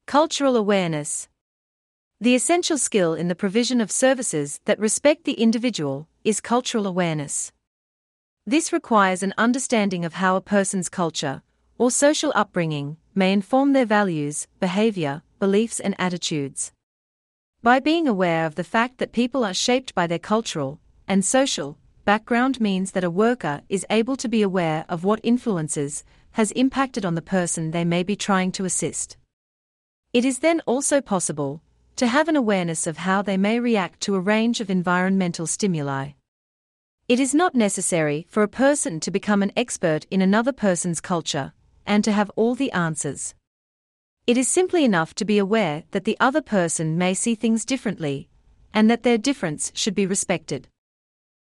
Cultural awareness. The essential skill in the provision of services that respect the individual is cultural awareness. This requires an understanding of how a person's culture, or social upbringing, may inform their values, behavior, beliefs, and attitudes. By being aware of the fact that people are shaped by their cultural and social background means that a worker is able to be aware of what influences has impacted on the person they may be trying to assist. It is then also possible to have an awareness of how they may react to a range of environmental stimuli. It is not necessary for a person to become an expert in another person's culture and to have all the answers. It is simply enough to be aware that the other person may see things differently and that their difference should be respected.